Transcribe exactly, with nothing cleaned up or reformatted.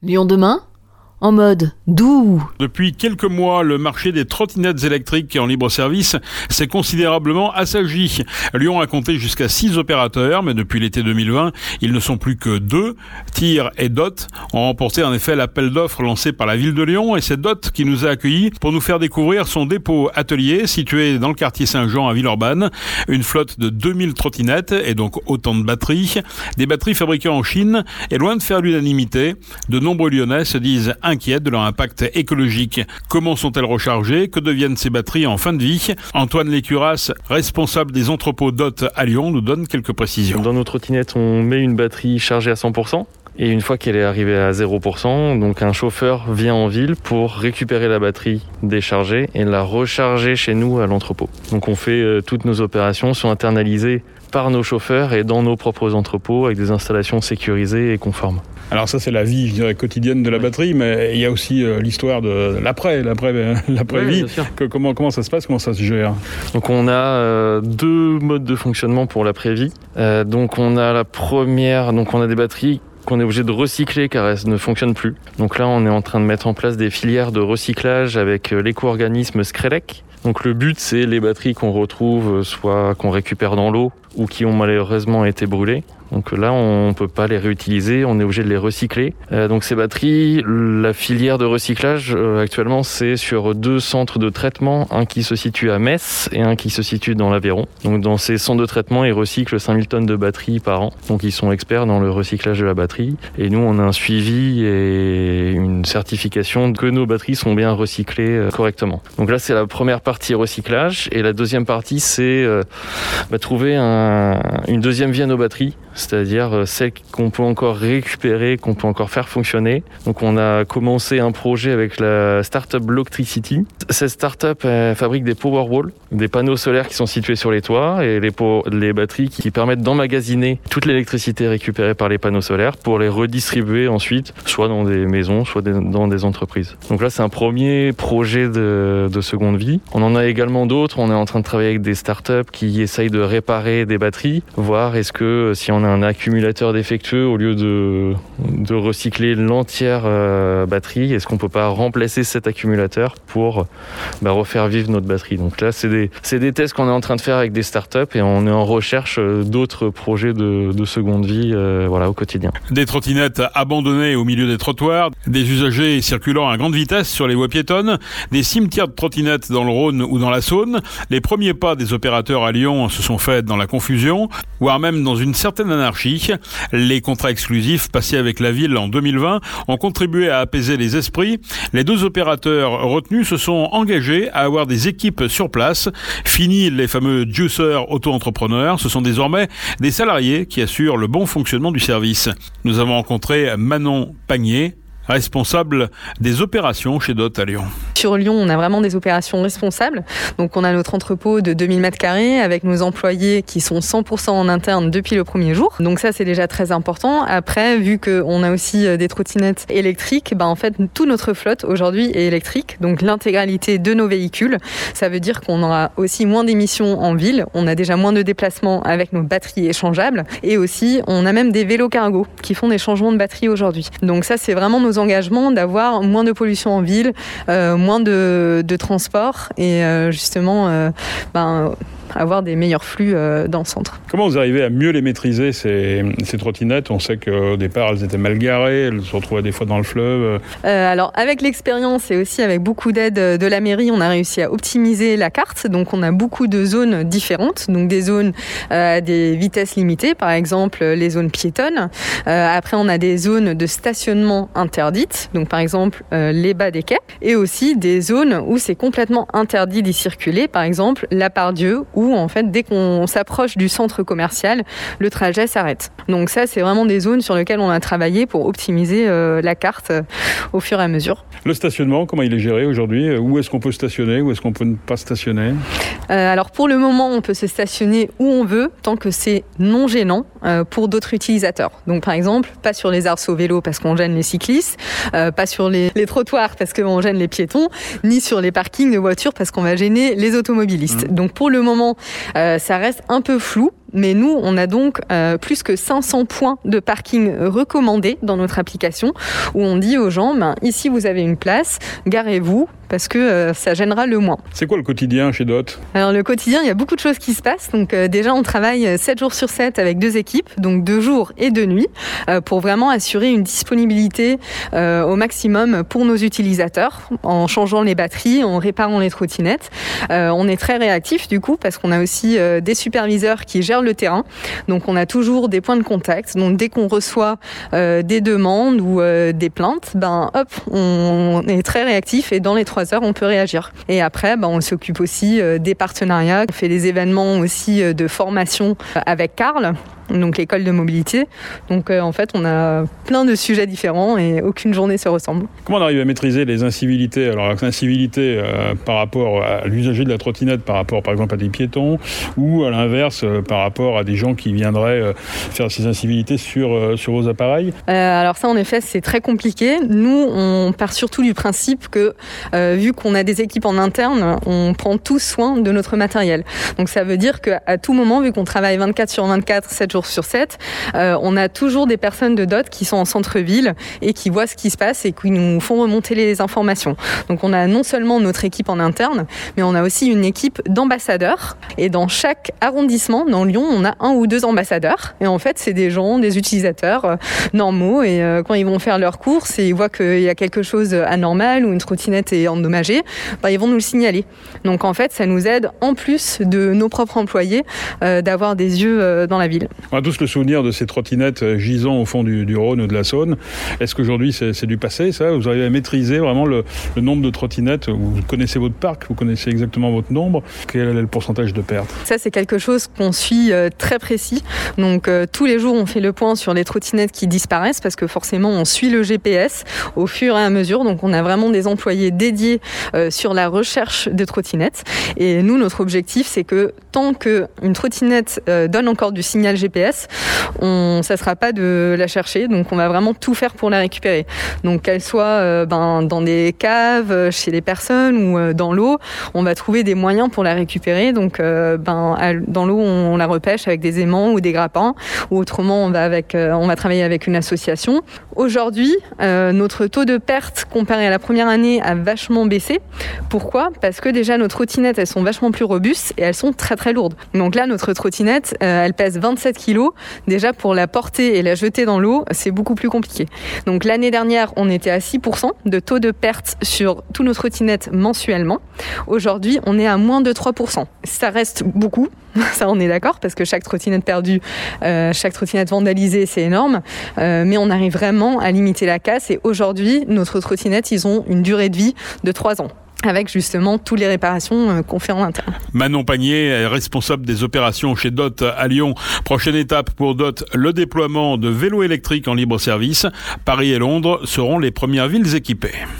Lyon demain, en mode doux. Depuis quelques mois, le marché des trottinettes électriques en libre service s'est considérablement assagi. Lyon a compté jusqu'à six opérateurs, mais depuis l'été deux mille vingt, ils ne sont plus que deux. Tir et Dot ont remporté en effet l'appel d'offres lancé par la ville de Lyon, et c'est Dot qui nous a accueillis pour nous faire découvrir son dépôt atelier situé dans le quartier Saint-Jean à Villeurbanne. Une flotte de deux mille trottinettes et donc autant de batteries. Des batteries fabriquées en Chine, et loin de faire l'unanimité, de nombreux Lyonnais se disent inquiètes de leur impact écologique. Comment sont-elles rechargées? Que deviennent ces batteries en fin de vie? Antoine Lécuras, responsable des entrepôts Dot à Lyon, nous donne quelques précisions. Dans nos trottinettes, on met une batterie chargée à cent pour cent. Et une fois qu'elle est arrivée à zéro pour cent, donc un chauffeur vient en ville pour récupérer la batterie déchargée et la recharger chez nous à l'entrepôt. Donc on fait euh, toutes nos opérations sont internalisées par nos chauffeurs et dans nos propres entrepôts avec des installations sécurisées et conformes. Alors ça, c'est la vie, je dirais, quotidienne de la batterie, mais il y a aussi euh, l'histoire de l'après, l'après, l'après-vie. Oui, que, comment, comment ça se passe, comment ça se gère? Donc on a euh, deux modes de fonctionnement pour l'après-vie. Euh, donc on a la première, donc on a des batteries qu'on est obligé de recycler car elles ne fonctionnent plus. Donc là, on est en train de mettre en place des filières de recyclage avec l'éco-organisme Screlec. Donc le but, c'est les batteries qu'on retrouve, soit qu'on récupère dans l'eau ou qui ont malheureusement été brûlées. Donc là, on ne peut pas les réutiliser, on est obligé de les recycler. Euh, donc ces batteries, la filière de recyclage, euh, actuellement, c'est sur deux centres de traitement, un qui se situe à Metz et un qui se situe dans l'Aveyron. Donc dans ces centres de traitement, ils recyclent cinq mille tonnes de batteries par an. Donc ils sont experts dans le recyclage de la batterie. Et nous, on a un suivi et une certification que nos batteries sont bien recyclées euh, correctement. Donc là, c'est la première partie recyclage. Et la deuxième partie, c'est euh, bah, trouver un, une deuxième vie à nos batteries. C'est-à-dire celles qu'on peut encore récupérer, qu'on peut encore faire fonctionner. Donc on a commencé un projet avec la start-up Blocktricity. Cette start-up elle fabrique des Powerwall, des panneaux solaires qui sont situés sur les toits et les, po- les batteries qui permettent d'emmagasiner toute l'électricité récupérée par les panneaux solaires pour les redistribuer ensuite, soit dans des maisons, soit des, dans des entreprises. Donc là, c'est un premier projet de, de seconde vie. On en a également d'autres. On est en train de travailler avec des start-up qui essayent de réparer des batteries, voir est-ce que si on a un accumulateur défectueux, au lieu de, de recycler l'entière euh, batterie, est-ce qu'on peut pas remplacer cet accumulateur pour bah, refaire vivre notre batterie? Donc là, c'est des, c'est des tests qu'on est en train de faire avec des startups et on est en recherche d'autres projets de, de seconde vie euh, voilà, au quotidien. Des trottinettes abandonnées au milieu des trottoirs, des usagers circulant à grande vitesse sur les voies piétonnes, des cimetières de trottinettes dans le Rhône ou dans la Saône. Les premiers pas des opérateurs à Lyon se sont faits dans la confusion, voire même dans une certaine anarchie. Les contrats exclusifs passés avec la ville en deux mille vingt ont contribué à apaiser les esprits. Les deux opérateurs retenus se sont engagés à avoir des équipes sur place. Fini les fameux juicers auto-entrepreneurs. Ce sont désormais des salariés qui assurent le bon fonctionnement du service. Nous avons rencontré Manon Pagnier, responsable des opérations chez Dot à Lyon. Sur Lyon, on a vraiment des opérations responsables. Donc on a notre entrepôt de deux mille mètres carrés avec nos employés qui sont cent pour cent en interne depuis le premier jour. Donc ça, c'est déjà très important. Après, vu qu'on a aussi des trottinettes électriques, bah en fait, toute notre flotte aujourd'hui est électrique. Donc l'intégralité de nos véhicules, ça veut dire qu'on aura aussi moins d'émissions en ville. On a déjà moins de déplacements avec nos batteries échangeables. Et aussi, on a même des vélos cargo qui font des changements de batterie aujourd'hui. Donc ça, c'est vraiment nos engagements d'avoir moins de pollution en ville, euh, moins de, de transport et euh, justement euh, ben, avoir des meilleurs flux euh, dans le centre. Comment vous arrivez à mieux les maîtriser, ces, ces trottinettes? On sait qu'au départ, elles étaient mal garées, elles se retrouvaient des fois dans le fleuve. Euh, alors, avec l'expérience et aussi avec beaucoup d'aide de la mairie, on a réussi à optimiser la carte. Donc, on a beaucoup de zones différentes. Donc, des zones à euh, des vitesses limitées, par exemple les zones piétonnes. Euh, après, on a des zones de stationnement interdites. Donc, par exemple, euh, les bas des quais. Et aussi des zones où c'est complètement interdit d'y circuler. Par exemple, la Pardieu, où en fait, dès qu'on s'approche du centre commercial, le trajet s'arrête. Donc ça, c'est vraiment des zones sur lesquelles on a travaillé pour optimiser euh, la carte euh, au fur et à mesure. Le stationnement, comment il est géré aujourd'hui? Où est-ce qu'on peut stationner? Où est-ce qu'on peut ne pas stationner? euh, Alors pour le moment, on peut se stationner où on veut, tant que c'est non gênant euh, pour d'autres utilisateurs. Donc par exemple, pas sur les arceaux vélos parce qu'on gêne les cyclistes, euh, pas sur les, les trottoirs parce qu'on gêne les piétons, ni sur les parkings de voitures parce qu'on va gêner les automobilistes. Mmh. Donc pour le moment, euh, ça reste un peu flou. Mais nous, on a donc euh, plus que cinq cents points de parking recommandés dans notre application où on dit aux gens, ben, ici vous avez une place, garez-vous parce que euh, ça gênera le moins. C'est quoi le quotidien chez Dott ? Alors le quotidien, il y a beaucoup de choses qui se passent. Donc euh, déjà, on travaille sept jours sur sept avec deux équipes, donc deux jours et deux nuits, euh, pour vraiment assurer une disponibilité euh, au maximum pour nos utilisateurs, en changeant les batteries, en réparant les trottinettes. Euh, on est très réactif du coup parce qu'on a aussi euh, des superviseurs qui gèrent le terrain. Donc on a toujours des points de contact. Donc dès qu'on reçoit euh, des demandes ou euh, des plaintes, ben hop, on est très réactif et dans les trois heures, on peut réagir. Et après, ben, on s'occupe aussi euh, des partenariats. On fait des événements aussi euh, de formation avec Carl, donc l'école de mobilité. Donc euh, en fait, on a plein de sujets différents et aucune journée se ressemble. Comment on arrive à maîtriser les incivilités ? Alors, incivilités euh, par rapport à l'usager de la trottinette, par rapport par exemple à des piétons, ou à l'inverse, euh, par rapport à des gens qui viendraient euh, faire ces incivilités sur, euh, sur vos appareils ? euh, Alors ça, en effet, c'est très compliqué. Nous, on part surtout du principe que, euh, vu qu'on a des équipes en interne, on prend tout soin de notre matériel. Donc ça veut dire qu'à tout moment, vu qu'on travaille vingt-quatre sur vingt-quatre, sept jours sur sept, euh, on a toujours des personnes de Dott qui sont en centre-ville et qui voient ce qui se passe et qui nous font remonter les informations. Donc on a non seulement notre équipe en interne, mais on a aussi une équipe d'ambassadeurs. Et dans chaque arrondissement, dans Lyon, on a un ou deux ambassadeurs. Et en fait, c'est des gens, des utilisateurs euh, normaux. Et euh, quand ils vont faire leurs courses et ils voient qu'il y a quelque chose anormal ou une trottinette est endommagée, bah, ils vont nous le signaler. Donc en fait, ça nous aide, en plus de nos propres employés, euh, d'avoir des yeux euh, dans la ville. On a tous le souvenir de ces trottinettes gisant au fond du, du Rhône ou de la Saône. Est-ce qu'aujourd'hui c'est, c'est du passé, ça ? Vous arrivez à maîtriser vraiment le, le nombre de trottinettes ? Vous connaissez votre parc, vous connaissez exactement votre nombre. Quel est le pourcentage de pertes ? Ça, c'est quelque chose qu'on suit euh, très précis. Donc euh, tous les jours, on fait le point sur les trottinettes qui disparaissent parce que forcément, on suit le G P S au fur et à mesure. Donc on a vraiment des employés dédiés euh, sur la recherche de trottinettes. Et nous, notre objectif, c'est que tant qu'une trottinette euh, donne encore du signal G P S, on, ça ne sera pas de la chercher. Donc on va vraiment tout faire pour la récupérer. Donc qu'elle soit euh, ben, dans des caves, chez les personnes ou euh, dans l'eau, on va trouver des moyens pour la récupérer. Donc euh, ben, dans l'eau, on la repêche avec des aimants ou des grappins. Ou autrement, on va, avec, euh, on va travailler avec une association. Aujourd'hui, euh, notre taux de perte comparé à la première année a vachement baissé. Pourquoi ? Parce que déjà, nos trottinettes, elles sont vachement plus robustes et elles sont très très lourdes. Donc là, notre trottinette, euh, elle pèse vingt-sept kilos. Déjà, pour la porter et la jeter dans l'eau, c'est beaucoup plus compliqué. Donc l'année dernière, on était à six pour cent de taux de perte sur tous nos trottinettes mensuellement. Aujourd'hui, on est à moins de trois pour cent. Ça reste beaucoup, ça on est d'accord, parce que chaque trottinette perdue, euh, chaque trottinette vandalisée, c'est énorme. Euh, mais on arrive vraiment à limiter la casse. Et aujourd'hui, notre trottinette, ils ont une durée de vie de trois ans. Avec justement toutes les réparations qu'on fait en interne. Manon Pagnier est responsable des opérations chez Dott à Lyon. Prochaine étape pour Dott, le déploiement de vélos électriques en libre service. Paris et Londres seront les premières villes équipées.